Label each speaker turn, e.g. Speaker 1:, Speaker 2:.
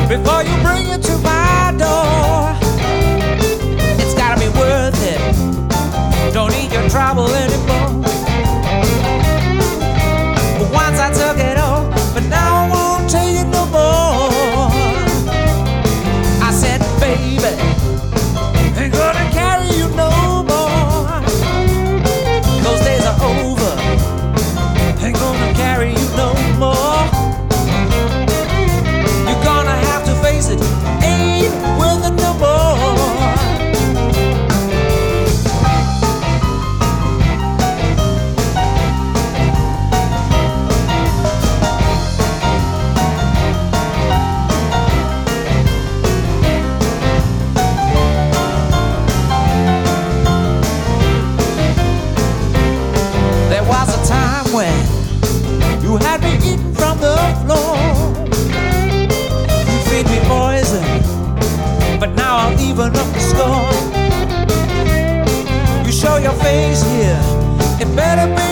Speaker 1: before you bring it to my door. It's gotta be worth it. Don't need your trouble anymore. Once I took it all, but now I won't take it no more. I said, baby, ain't gonna carry you no more. Those days are over, ain't gonna carry you no more. You're gonna have to face it, ain't worth it no more. There was a time when you had me eating from the floor. You feed me poison, but now I'll even up the score. You show your face here, it better be